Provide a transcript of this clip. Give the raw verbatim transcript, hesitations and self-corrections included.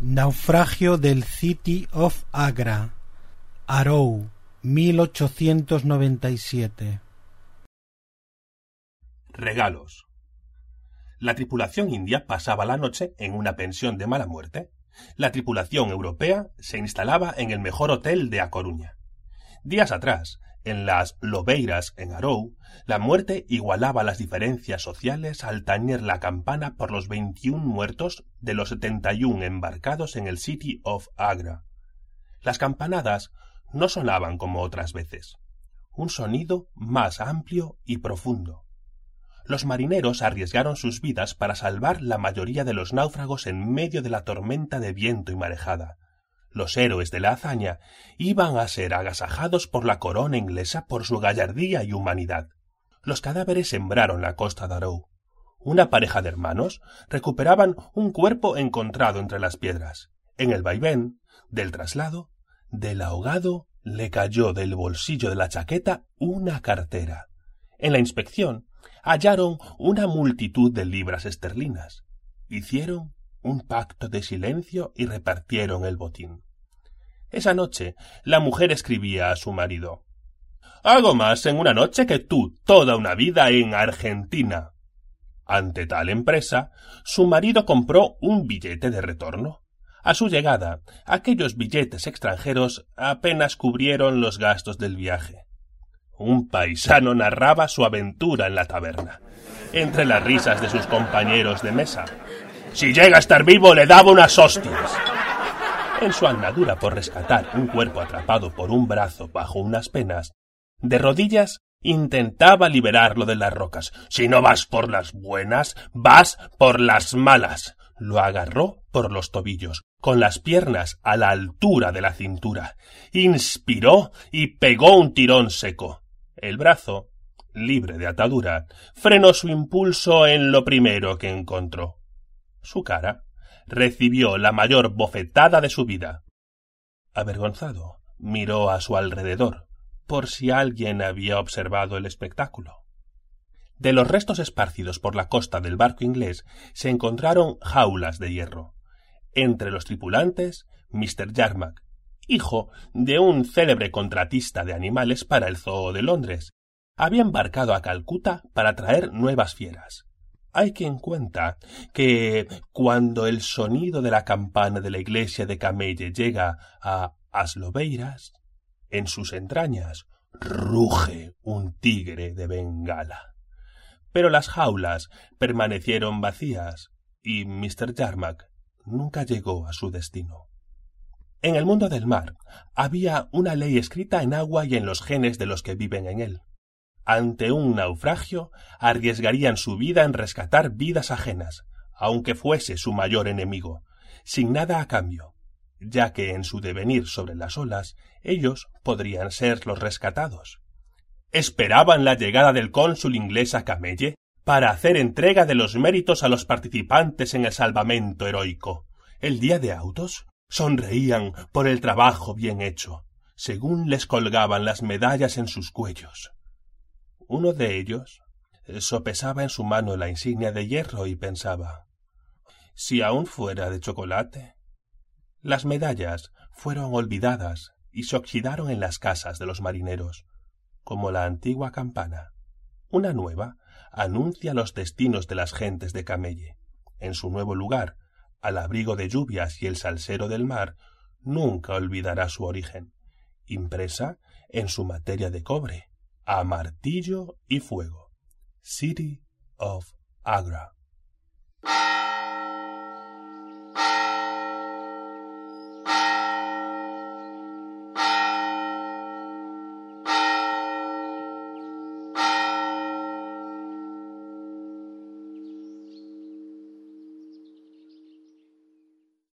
Naufragio del City of Agra, Arrow, mil ochocientos noventa y siete. Regalos. La tripulación india pasaba la noche en una pensión de mala muerte. La tripulación europea se instalaba en el mejor hotel de A Coruña. Días atrás, en las Lobeiras en Arrow, la muerte igualaba las diferencias sociales al tañer la campana por los veintiún muertos de los setenta y un embarcados en el City of Agra. Las campanadas no sonaban como otras veces. Un sonido más amplio y profundo. Los marineros arriesgaron sus vidas para salvar la mayoría de los náufragos en medio de la tormenta de viento y marejada. Los héroes de la hazaña iban a ser agasajados por la corona inglesa por su gallardía y humanidad. Los cadáveres sembraron la costa de Arrow. Una pareja de hermanos recuperaban un cuerpo encontrado entre las piedras. En el vaivén del traslado, del ahogado le cayó del bolsillo de la chaqueta una cartera. En la inspección hallaron una multitud de libras esterlinas. Hicieron un pacto de silencio y repartieron el botín. Esa noche la mujer escribía a su marido: «Hago más en una noche que tú toda una vida en Argentina». Ante tal empresa, su marido compró un billete de retorno. A su llegada, aquellos billetes extranjeros apenas cubrieron los gastos del viaje. Un paisano narraba su aventura en la taberna, entre las risas de sus compañeros de mesa. «Si llega a estar vivo, le daba unas hostias». En su andadura por rescatar un cuerpo atrapado por un brazo bajo unas penas, de rodillas intentaba liberarlo de las rocas. «Si no vas por las buenas, vas por las malas». Lo agarró por los tobillos, con las piernas a la altura de la cintura. Inspiró y pegó un tirón seco. El brazo, libre de atadura, frenó su impulso en lo primero que encontró. Su cara recibió la mayor bofetada de su vida. Avergonzado, miró a su alrededor, por si alguien había observado el espectáculo. De los restos esparcidos por la costa del barco inglés se encontraron jaulas de hierro. Entre los tripulantes, mister Yarmack, hijo de un célebre contratista de animales para el Zoo de Londres, había embarcado a Calcuta para traer nuevas fieras. Hay quien cuenta que cuando el sonido de la campana de la iglesia de Camelle llega a As Lobeiras, en sus entrañas ruge un tigre de Bengala. Pero las jaulas permanecieron vacías y mister Yarmack nunca llegó a su destino. En el mundo del mar había una ley escrita en agua y en los genes de los que viven en él. Ante un naufragio arriesgarían su vida en rescatar vidas ajenas, aunque fuese su mayor enemigo, sin nada a cambio, ya que en su devenir sobre las olas ellos podrían ser los rescatados. Esperaban la llegada del cónsul inglés a Camelle para hacer entrega de los méritos a los participantes en el salvamento heroico. El día de autos sonreían por el trabajo bien hecho, según les colgaban las medallas en sus cuellos. Uno de ellos sopesaba en su mano la insignia de hierro y pensaba: si aún fuera de chocolate. Las medallas fueron olvidadas y se oxidaron en las casas de los marineros, como la antigua campana. Una nueva anuncia los destinos de las gentes de Camelle. En su nuevo lugar, al abrigo de lluvias y el salsero del mar, nunca olvidará su origen, impresa en su materia de cobre, a martillo y fuego. City of Agra.